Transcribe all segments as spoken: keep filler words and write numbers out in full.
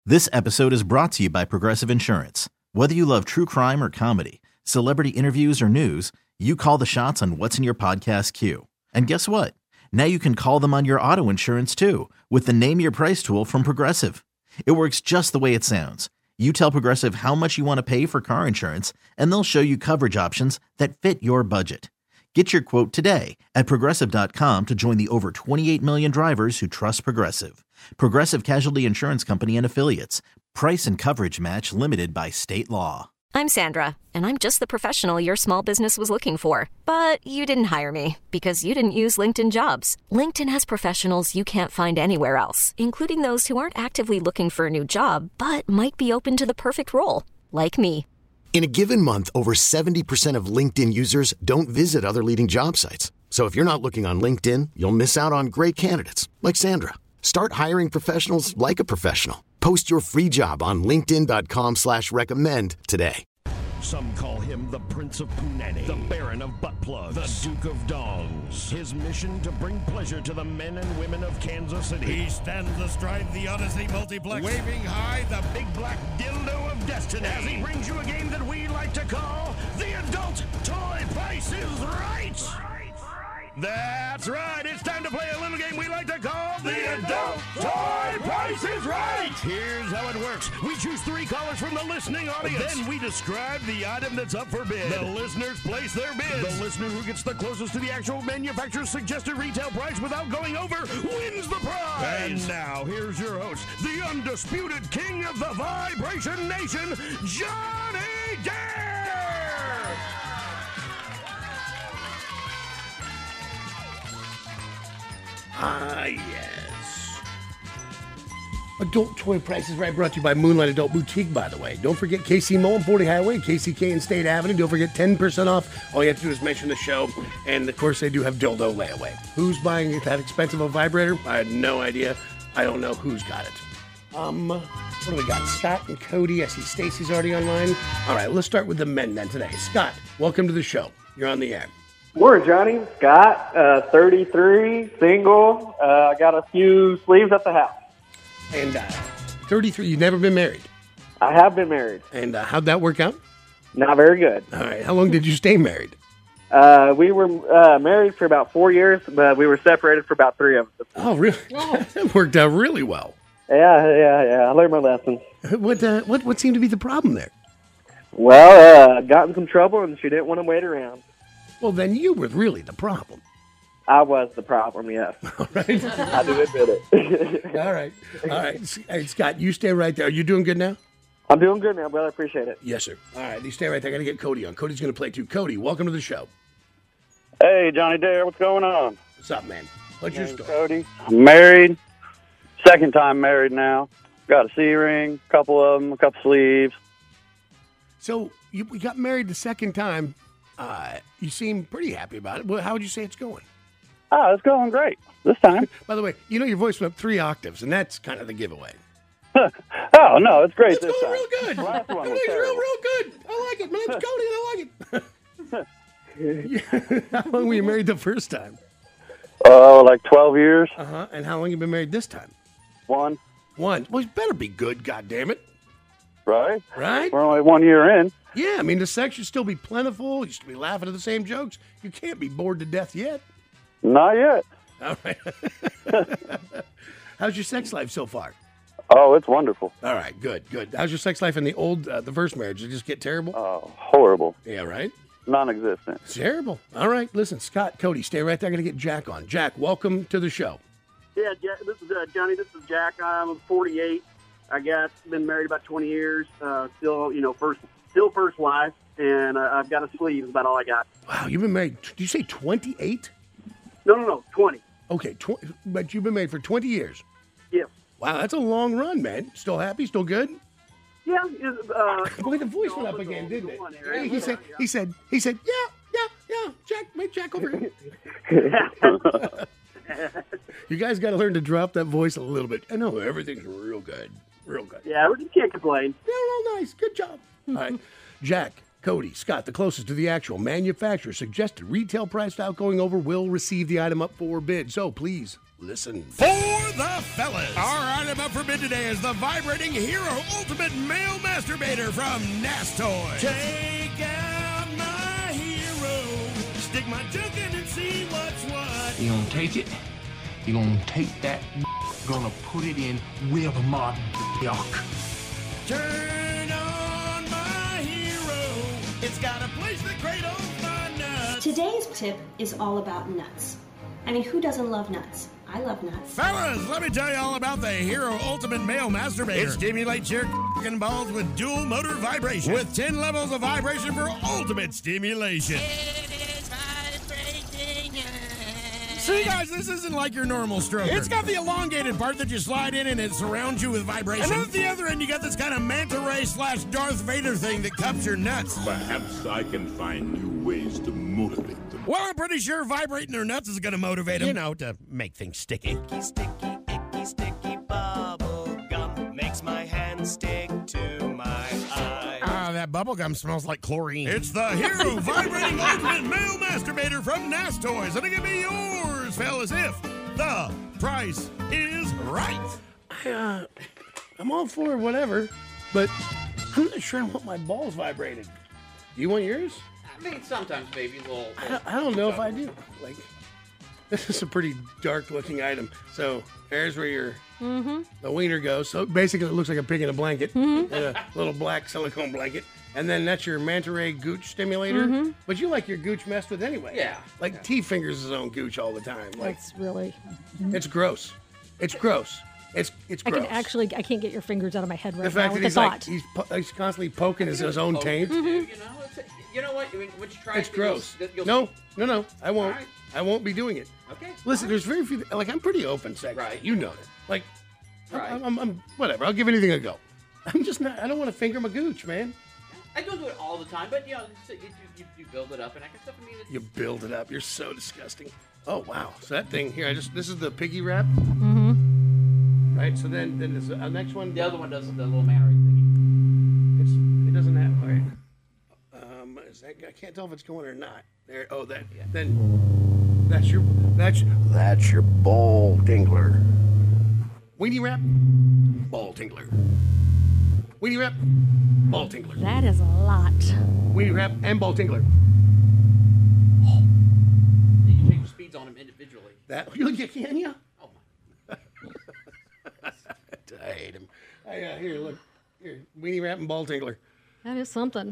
This episode is brought to you by Progressive Insurance. Whether you love true crime or comedy, celebrity interviews or news, you call the shots on what's in your podcast queue. And guess what? Now you can call them on your auto insurance too with the Name Your Price tool from Progressive. It works just the way it sounds. You tell Progressive how much you want to pay for car insurance, and they'll show you coverage options that fit your budget. Get your quote today at Progressive dot com to join the over twenty-eight million drivers who trust Progressive. Progressive Casualty Insurance Company and Affiliates. Price and coverage match limited by state law. I'm Sandra, and I'm just the professional your small business was looking for. But you didn't hire me because you didn't use LinkedIn Jobs. LinkedIn has professionals you can't find anywhere else, including those who aren't actively looking for a new job, but might be open to the perfect role, like me. In a given month, over seventy percent of LinkedIn users don't visit other leading job sites. So if you're not looking on LinkedIn, you'll miss out on great candidates like Sandra. Start hiring professionals like a professional. Post your free job on linkedin dot com slash recommend today. Some call him the Prince of Punani, the Baron of Butt Plugs, the Duke of Dongs. His mission to bring pleasure to the men and women of Kansas City. He stands astride the Odyssey Multiplex, waving high the big black dildo of destiny as he brings you a game that we like to call the Adult Toy Price is Right. That's right. It's time to play a little game we like to call the Adult Toy Price is Right. Here's how it works. We choose three callers from the listening audience. Then we describe the item that's up for bid. The listeners place their bids. The listener who gets the closest to the actual manufacturer's suggested retail price without going over wins the prize. And now, here's your host, the undisputed king of the Vibration Nation, Johnny Dare! Ah, yes. Adult Toy Price is Right, brought to you by Moonlight Adult Boutique, by the way. Don't forget K C Mo and forty Highway, K C K and State Avenue. Don't forget ten percent off. All you have to do is mention the show. And, of course, they do have dildo layaway. Who's buying that expensive a vibrator? I had no idea. I don't know who's got it. Um, what do we got? Scott and Cody. I see Stacy's already online. All right, let's start with the men then today. Scott, welcome to the show. You're on the air. Morning, Johnny. Scott, uh, thirty-three, single. I uh, got a few sleeves at the house. And uh, thirty-three, you've never been married? I have been married. And uh, how'd that work out? Not very good. All right. How long did you stay married? Uh, we were uh, married for about four years, but we were separated for about three of them. Oh, really? Oh. That worked out really well. Yeah, yeah, yeah. I learned my lesson. What, uh, what, what seemed to be the problem there? Well, uh, got in some trouble, and she didn't want to wait around. Well, then you were really the problem. I was the problem, yes. All right. I do admit it. All right. All right. Hey, Scott, you stay right there. Are you doing good now? I'm doing good now, brother. I appreciate it. Yes, sir. All right. You stay right there. I got to get Cody on. Cody's going to play too. Cody, welcome to the show. Hey, Johnny Dare. What's going on? What's up, man? What's your story? Cody. I'm married. Second time married now. Got a C-ring, a couple of them, a couple sleeves. So you, we got married the second time. Uh, you seem pretty happy about it. Well, how would you say it's going? Oh, it's going great this time. By the way, you know your voice went up three octaves, and that's kind of the giveaway. Oh, no, it's great it's this going time. real good. Last one was Everything's real, terrible. real good. I like it. My name's Cody, and I like it. How long were you married the first time? Oh, like twelve years. Uh-huh. And how long you been married this time? One. One. Well, it better be good, goddammit. Right? Right? We're only one year in. Yeah, I mean, the sex should still be plentiful. You should be laughing at the same jokes. You can't be bored to death yet. Not yet. All right. How's your sex life so far? Oh, it's wonderful. All right, good, good. How's your sex life in the old, uh, the first marriage? Did it just get terrible? Oh, horrible. Yeah, right? Non-existent. It's terrible. All right, listen, Scott, Cody, stay right there. I'm going to get Jack on. Jack, welcome to the show. Yeah, this is uh, Johnny. This is Jack. I'm forty-eight. I guess been married about twenty years. Uh, still, you know, first, still first wife, and uh, I've got a sleeve. Is about all I got. Wow, you've been married. Did you say twenty-eight? No, no, no, twenty. Okay, tw- but you've been married for twenty years. Yes. Wow, that's a long run, man. Still happy? Still good? Yeah. Uh, Boy, the voice went up again, didn't it? Hey, he said, he said, he said, yeah, yeah, yeah. Jack, make Jack over here. You guys got to learn to drop that voice a little bit. I know everything's real good, real good. Yeah, we just can't complain. Yeah, real nice. Good job. All right, Jack, Cody, Scott, the closest to the actual manufacturer suggested retail price without going over will receive the item up for bid. So please Listen. For the fellas. Our item up for bid today is the Vibrating Hero Ultimate Male Masturbator from Nastoy. Take out my hero. Stick my junk in and see what's what. You gonna take it? You gonna take that, gonna put it in with my yuck. Turn on my hero. It's got a place that cradles my nuts. Today's tip is all about nuts. I mean, who doesn't love nuts? I love nuts. Fellas, let me tell you all about the Hero Ultimate Male Masturbator. It stimulates your f***ing balls with dual motor vibration. With ten levels of vibration for ultimate stimulation. It is vibrating. See, guys, this isn't like your normal stroker. It's got the elongated part that you slide in and it surrounds you with vibration. And at the other end, you got this kind of manta ray slash Darth Vader thing that cups your nuts. Perhaps I can find new ways to motivate them. Well, I'm pretty sure vibrating their nuts is going to motivate them, you know, to make things sticky. Icky, sticky, icky, sticky bubble gum makes my hand stick to my eye. Ah, that bubble gum smells like chlorine. It's the Hero Vibrating Ultimate Male Masturbator from Nastoys. And it can be yours, fellas, if the price is right. I, uh, I'm all for whatever, but I'm not sure I want my balls vibrated. Do you want yours? I mean, sometimes maybe a little. I don't, I don't know if I do. Like, this is a pretty dark-looking item. So there's where your Mm-hmm. the wiener goes. So basically, it looks like a pig in a blanket, Mhm. and a little black silicone blanket. And then that's your manta ray gooch stimulator. Mhm. But you like your gooch messed with anyway. Yeah. Like T fingers his own gooch all the time. Like That's really. it's gross. It's gross. It's it's I gross. can actually, I can't get your fingers out of my head right the fact now that with the he's thought. like he's, po- he's constantly poking his, his own taint. You know, it's, you know what? I mean, would you try It's it, you'll- gross. you'll- No, no, no. I won't. All right. I won't be doing it. Okay. Listen, there's very few. Like I'm pretty open sex. Right. You know it. Like, I'm- Right. I'm, I'm, I'm whatever. I'll give anything a go. I'm just not. I don't want to finger my gooch, man. I don't do it all the time, but you know, so you, you, you build it up and that kind of stuff. I mean, it's, You build it up. You're so disgusting. Oh wow. So that thing here. I just. This is the piggy wrap. Mm-hmm. Right. So then, then this uh, next one. the other one does the little manta ray thingy. It's. It doesn't have. All right. Um. Is that? I can't tell if it's going or not. There. Oh, that. Then. That's your. That's. That's your ball tingler. Weenie wrap. Ball tingler. Weenie wrap. Ball tingler. That is a lot. Weenie wrap and ball tingler. You can change the speeds on them individually. That. You can you? Oh I hate him. I, uh, here, look. Here, weenie wrap and ball tingler. That is something.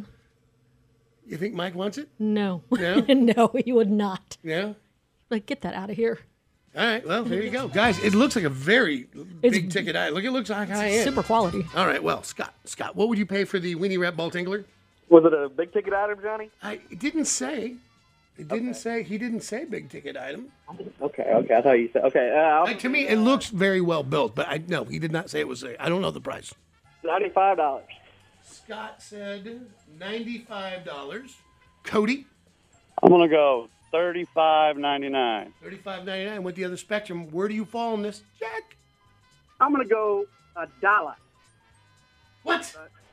You think Mike wants it? No. No? No, he would not. Yeah. Like, get that out of here. All right. Well, there you go, guys. It looks like a very It's- big ticket item. Look, it looks like high end. Super quality. All right. Well, Scott, Scott, what would you pay for the weenie wrap ball tingler? Was it a big ticket item, Johnny? I it didn't say. It didn't say. He didn't say big ticket item. Okay, okay. I thought you said okay. Uh, I'll- Like, to me, it looks very well built, but I no, he did not say it was. A, I don't know the price. ninety-five dollars. Scott said ninety-five dollars. Cody, I'm gonna go thirty-five ninety-nine. thirty-five ninety-nine. With the other spectrum, where do you fall on this, Jack? I'm gonna go a dollar. What?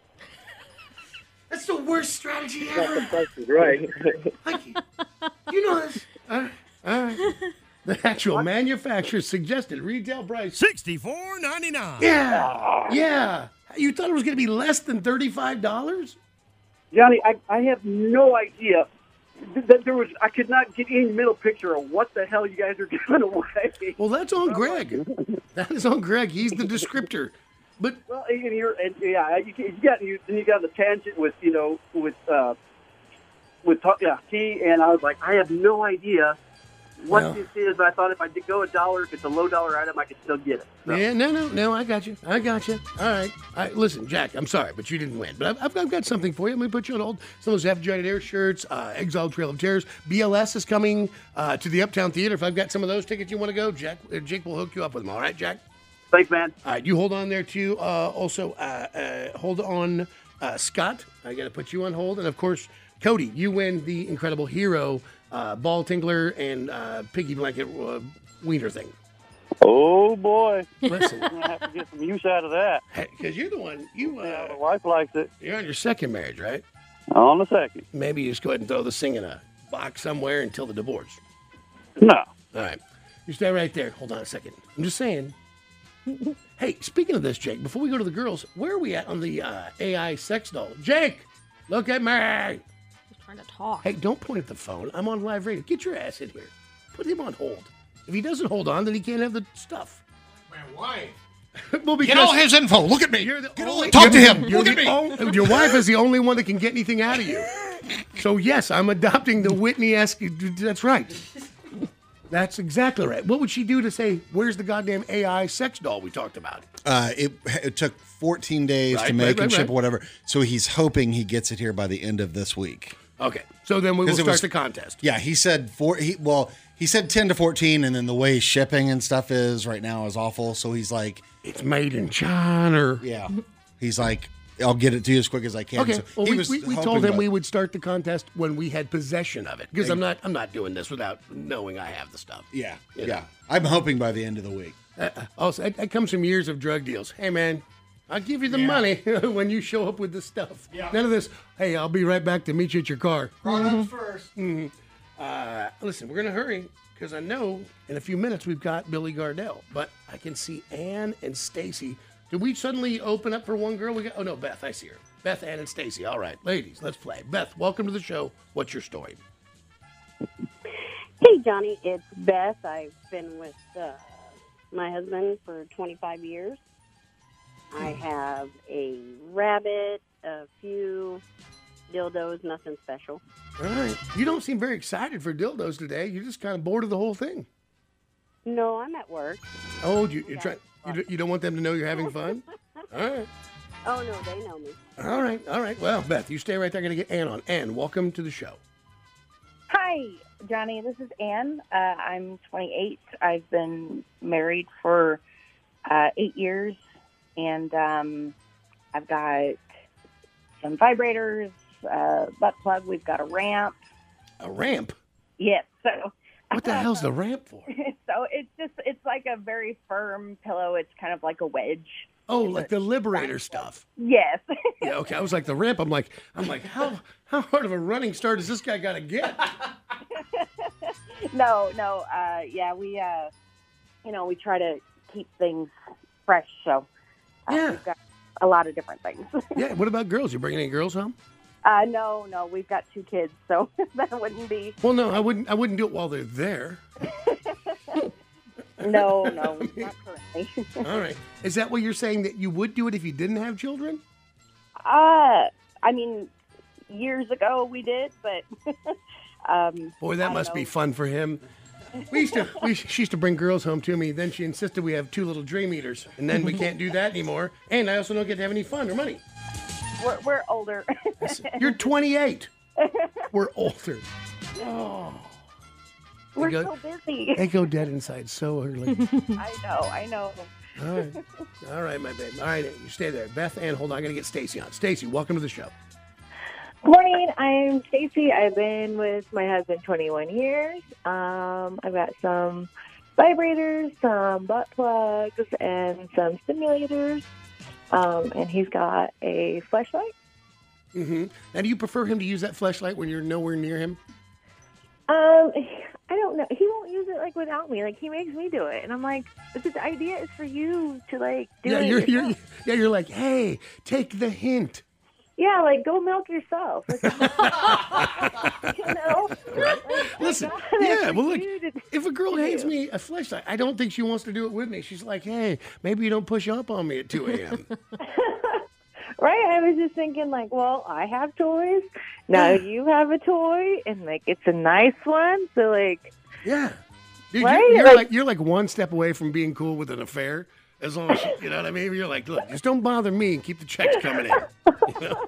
That's the worst strategy That's the ever. price is right. Like, you know this. All right. All right. The actual manufacturer's suggested retail price. sixty-four ninety-nine. Yeah. Yeah. You thought it was going to be less than thirty-five dollars? Johnny, I, I have no idea that there was. I could not get any middle picture of what the hell you guys are giving away. Well, that's on Greg. That is on Greg. He's the descriptor. But Well, and you're, and yeah, you, you got you, then you got the tangent with you know with uh, with yeah, T, and I was like, I have no idea what Well. this is, but I thought if I did go a dollar, if it's a low dollar item, I could still get it. So, yeah, no, no, no. I got you. I got you. All right. All right. Listen, Jack. I'm sorry, but you didn't win. But I've, I've, I've got something for you. Let me put you on hold. Some of those Half Giant Air shirts, uh, Exile Trail of Terrors. B L S is coming uh, to the Uptown Theater. If I've got some of those tickets you want to go, Jack, uh, Jake will hook you up with them. All right, Jack. Thanks, man. All right, you hold on there too. Uh, also, uh, uh, hold on, uh, Scott. I got to put you on hold, and of course, Cody, you win the Incredible Hero uh, ball tingler and uh, piggy blanket uh, wiener thing. Oh boy! Listen, I'm gonna have to get some use out of that. because you're the one. You, Yeah, uh, the wife likes it. you're on your second marriage, right? On the second. Maybe you just go ahead and throw this thing in a box somewhere until the divorce. No. All right, You stay right there. Hold on a second. I'm just saying. Hey, speaking of this, Jake, before we go to the girls, where are we at on the uh, A I sex doll? Jake, look at me. He's trying to talk. Hey, don't point at the phone. I'm on live radio. Get your ass in here. Put him on hold. If he doesn't hold on, then he can't have the stuff. My wife. Well, Get all his info. Look at me. You're the Get only, all, talk to you're- him. you're Look at the me. only- your wife is the only one that can get anything out of you. So, yes, I'm adopting the Whitney-esque. That's right. That's exactly right. What would she do to say, where's the goddamn A I sex doll we talked about? Uh, it, it took fourteen days Right, to right, make right, and ship right. or whatever. So he's hoping he gets it here by the end of this week. Okay. So then we will 'Cause it start was- the contest. Yeah, he said four. He well, he said ten to fourteen, and then the way shipping and stuff is right now is awful. So he's like, it's made in China. Yeah, he's like, I'll get it to you as quick as I can. Okay. So Well, he we, was we, we hoping told him by- we would start the contest when we had possession of it because I'm not I'm not doing this without knowing I have the stuff. Yeah, You yeah. know. I'm hoping by the end of the week. Uh, also, that, that comes from years of drug deals. Hey, man, I'll give you the Yeah. money when you show up with the stuff. Yeah. None of this, hey, I'll be right back to meet you at your car. Products first. Mhm. Uh, listen, we're going to hurry because I know in a few minutes we've got Billy Gardell, but I can see Ann and Stacy. Did we suddenly open up for one girl? We got, oh, no, Beth, I see her. Beth, Ann, and Stacy. All right, ladies, let's play. Beth, welcome to the show. What's your story? Hey, Johnny, it's Beth. I've been with uh, my husband for twenty-five years. I have a rabbit, a few dildos, nothing special. All right. You don't seem very excited for dildos today. You're just kind of bored of the whole thing. No, I'm at work. Oh, you, you're trying. You, don't- you don't want them to know you're having fun? All right. Oh, no, they know me. All right. All right. Well, Beth, you stay right there. I'm going to get Ann on. Ann, welcome to the show. Hi, Johnny. This is Ann. Uh, I'm twenty-eight. I've been married for uh, eight years, and um, I've got some vibrators, uh, butt plug. We've got a ramp. A ramp? Yes. So What the hell's the ramp for? so it's just it's like a very firm pillow. It's kind of like a wedge. Oh, like the Liberator stuff. Yes. Yeah. Okay. I was like the ramp. I'm like, I'm like, how how hard of a running start does this guy got to get? no, no. Uh, yeah, we uh, you know we try to keep things fresh. So uh, Yeah. we've got a lot of different things. Yeah. What about girls? You bringing any girls home? Uh, no, no, we've got two kids, so that wouldn't be. Well, no, I wouldn't. I wouldn't do it while they're there. No, no, not currently. All right. Is that what you're saying that you would do it if you didn't have children? Uh, I mean, years ago we did, but um, Boy, that I must know. be fun for him. We used to. We, she used to bring girls home to me. Then she insisted we have two little dream eaters, and then we can't do that anymore. And I also don't get to have any fun or money. We're we're older. You're twenty-eight. We're older. Oh. We're They go- so busy. They go dead inside so early. I know, I know. All right. All right, my babe. All right, you stay there. Beth Ann, hold on. I got to get Stacy on. Stacy, welcome to the show. Morning, I'm Stacy. I've been with my husband twenty-one years. Um, I've got some vibrators, some butt plugs, and some stimulators. Um, and he's got a fleshlight. Mm-hmm. Now, do you prefer him to use that flashlight when you're nowhere near him? Um, I don't know. He won't use it like without me. Like he makes me do it, and I'm like, the idea is for you to like do yeah, it. you're, yourself. you're, yeah, you're like, hey, take the hint. Yeah, like go milk yourself. Like, you know? Like, Listen, I got it yeah, for well, look, you to if a girl do. hands me a flashlight, I don't think she wants to do it with me. She's like, hey, maybe you don't push up on me at two a.m. Right? I was just thinking, like, well, I have toys. Now you have a toy, and like, it's a nice one. So, like, yeah, Dude, right? you're, you're Like- like you're like one step away from being cool with an affair. As long as you, you know what I mean. You're like, look, just don't bother me and keep the checks coming in. You know?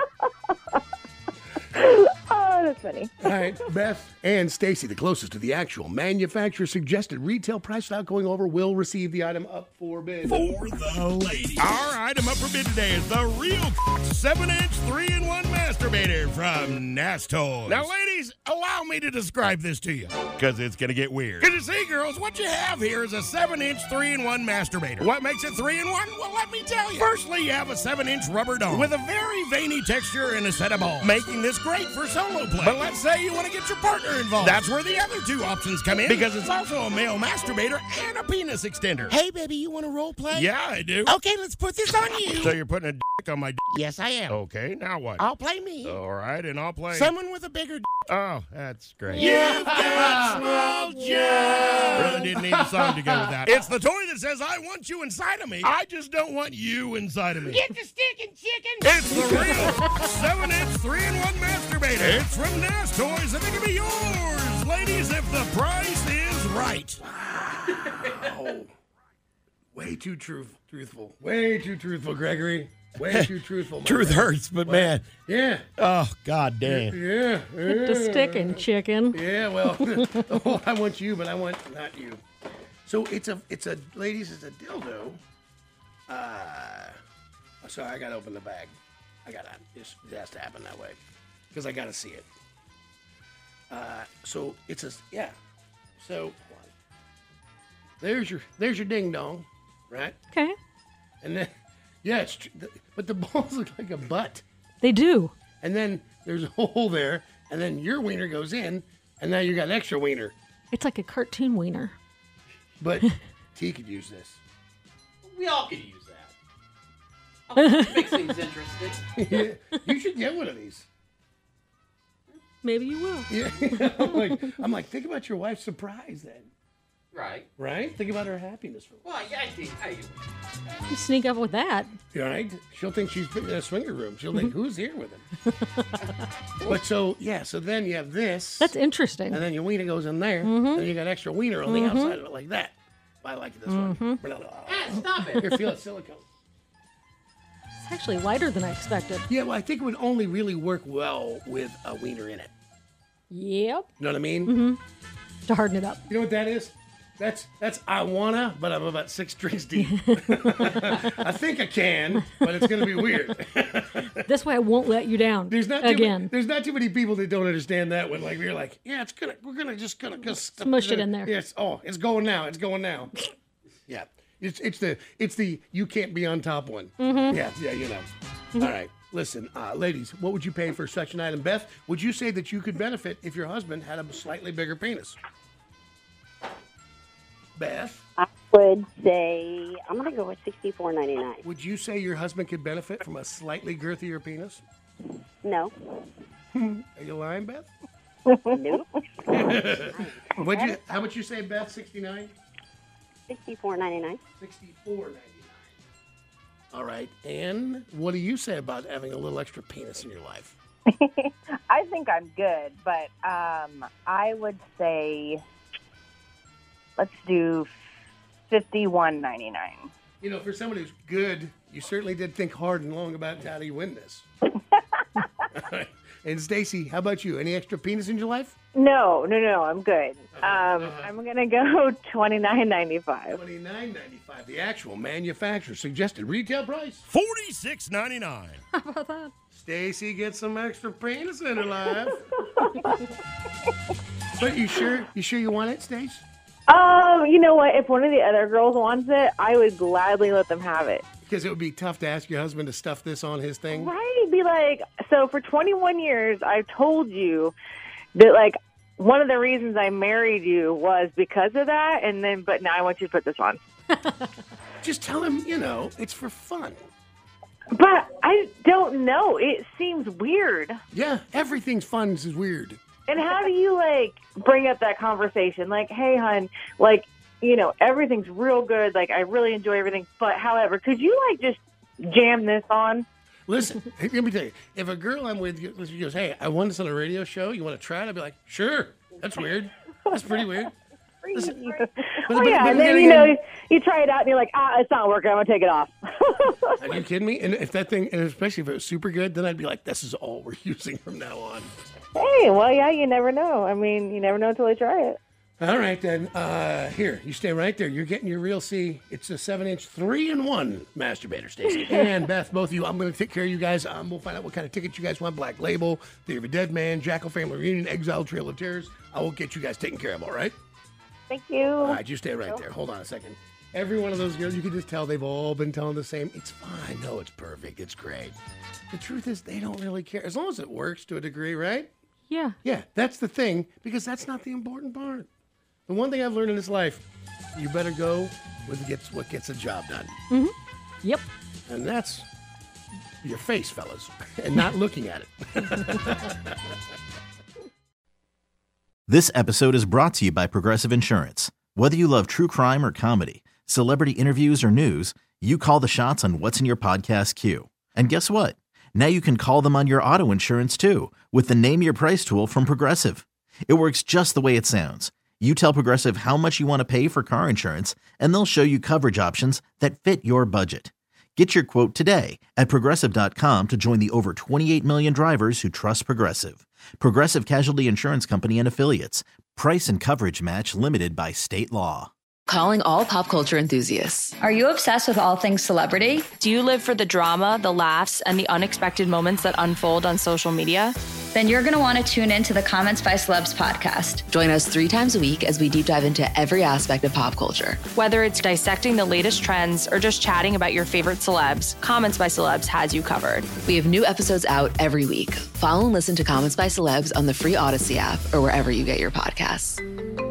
oh, that's funny. All right, Beth and Stacy, the closest to the actual manufacturer suggested retail price without going over, will receive the item up for bid. For the ladies. Our item up for bid today is the real seven inch three in one masturbator from Nass Toys. Now, ladies, ladies, allow me to describe this to you, because it's going to get weird. Because you see, girls, what you have here is a seven inch three in one masturbator. What makes it three in one? Well, let me tell you. Firstly, you have a seven inch rubber dome with a very veiny texture and a set of balls, making this great for solo play. But let's say you want to get your partner involved. That's where the other two options come in, because it's also a male masturbator and a penis extender. Hey, baby, you want to role play? Yeah, I do. Okay, let's put this on you. So you're putting a dick on my dick? Yes, I am. Okay, now what? I'll play me. All right, and I'll play someone with a bigger dick. Oh, that's great. You've got small jobs. Really didn't need a song to go with that. It's the toy that says, I want you inside of me. I just don't want you inside of me. Get the stick and chicken. It's the real seven inch three in one masturbator. It's from Nash Toys, and it can be yours, ladies, if the price is right. Wow. Way too truth, truthful. Way too truthful, Gregory. Way too truthful. Truth man. hurts, but man. Yeah. Oh, God damn. Yeah. yeah. Hit the stick and chicken. Yeah, well, oh, I want you, but I want not you. So it's a, it's a, ladies, it's a dildo. Uh, oh, sorry, I gotta open the bag. I gotta, this it has to happen that way, because I gotta see it. Uh, so it's a, yeah. So hold on. There's your, there's your ding dong, right? Okay. And then, yeah, it's, tr- but the balls look like a butt. They do. And then there's a hole there, and then your wiener goes in, and now you got an extra wiener. It's like a cartoon wiener. But T could use this. We all could use that. Oh, it makes things interesting. Yeah, you should get one of these. Maybe you will. Yeah, I'm like, I'm like, think about your wife's surprise then. Right. Right? Think about her happiness for Well, yeah, I think I You sneak up with that. Right? She'll think she's in a swinger room. She'll think, who's here with him? But so, yeah, so then you have this. That's interesting. And then your wiener goes in there. Mhm. And then you got extra wiener on the Mhm. outside of it like that. I like this one. Ah, stop it. Here, feel it, silicone. It's actually lighter than I expected. Yeah, well, I think it would only really work well with a wiener in it. Yep. You know what I mean? Mm-hmm. To harden it up. You know what that is? That's that's I wanna, but I'm about six drinks deep. I think I can, but it's gonna be weird. This way I won't let you down. There's not too again. Many, there's not too many people that don't understand that one. Like we're like, yeah, it's gonna we're gonna just gonna just Smush it in there. Yes. Oh, it's going now. It's going now. Yeah. It's it's the it's the you can't be on top one. Mhm. Yeah. Yeah. You know. All right. Listen, uh, ladies, what would you pay for such an item? Beth, would you say that you could benefit if your husband had a slightly bigger penis? Beth? I would say I'm gonna go with sixty-four ninety-nine. Would you say your husband could benefit from a slightly girthier penis? No. Are you lying, Beth? Nope. What'd you? How much you say, Beth? Sixty-nine. Sixty-four ninety-nine. Sixty-four ninety-nine. All right, Ann, what do you say about having a little extra penis in your life? I think I'm good, but um, I would say let's do fifty-one ninety-nine. You know, for someone who's good, you certainly did think hard and long about how do you win this. And Stacy, how about you? Any extra penis in your life? No, no, no, I'm good. Um, I'm gonna go twenty-nine ninety-five. Twenty-nine ninety-five. The actual manufacturer suggested retail price forty-six ninety-nine. How about that? Stacy gets some extra penis in her life. But you sure? You sure you want it, Stace? Um, you know what? If one of the other girls wants it, I would gladly let them have it. Because it would be tough to ask your husband to stuff this on his thing. Right? Be like, so for twenty-one years, I've told you that, like, one of the reasons I married you was because of that, and then, but now I want you to put this on. Just tell him, you know, it's for fun. But I don't know. It seems weird. Yeah, everything's fun is weird. And how do you, like, bring up that conversation? Like, hey, hon, like, you know, everything's real good. Like, I really enjoy everything. But, however, could you, like, just jam this on? Listen, let me tell you. If a girl I'm with goes, hey, I won this on a radio show. You want to try it? I'd be like, sure. That's weird. That's pretty weird. Listen, oh, but- yeah. but And then then, you know, again- you try it out, and you're like, ah, it's not working. I'm going to take it off. Are you kidding me? And if that thing, and especially if it was super good, then I'd be like, this is all we're using from now on. Hey, well, yeah, you never know. I mean, you never know until you try it. All right, then. Uh, here, you stay right there. You're getting your real C. It's a seven-inch, three-in-one masturbator, Stacey. And Beth, both of you, I'm going to take care of you guys. Um, we'll find out what kind of tickets you guys want. Black Label, Day of a Dead Man, Jackal Family Reunion, Exile, Trail of Tears. I will get you guys taken care of, all right? Thank you. All right, you stay right there. Hold on a second. Every one of those girls, you can just tell they've all been telling the same. It's fine. No, it's perfect. It's great. The truth is, they don't really care. As long as it works to a degree, right? Yeah. Yeah, that's the thing, because that's not the important part. The one thing I've learned in this life, you better go with gets what gets the job done. Mm-hmm. Yep. And that's your face, fellas, and not looking at it. This episode is brought to you by Progressive Insurance. Whether you love true crime or comedy, celebrity interviews or news, you call the shots on what's in your podcast queue. And guess what? Now you can call them on your auto insurance too, with the Name Your Price tool from Progressive. It works just the way it sounds. You tell Progressive how much you want to pay for car insurance, and they'll show you coverage options that fit your budget. Get your quote today at Progressive dot com to join the over twenty-eight million drivers who trust Progressive. Progressive Casualty Insurance Company and Affiliates. Price and coverage match limited by state law. Calling all pop culture enthusiasts. Are you obsessed with all things celebrity? Do you live for the drama, the laughs, and the unexpected moments that unfold on social media? Then you're going to want to tune in to the Comments by Celebs podcast. Join us three times a week as we deep dive into every aspect of pop culture. Whether it's dissecting the latest trends or just chatting about your favorite celebs, Comments by Celebs has you covered. We have new episodes out every week. Follow and listen to Comments by Celebs on the free Odyssey app or wherever you get your podcasts.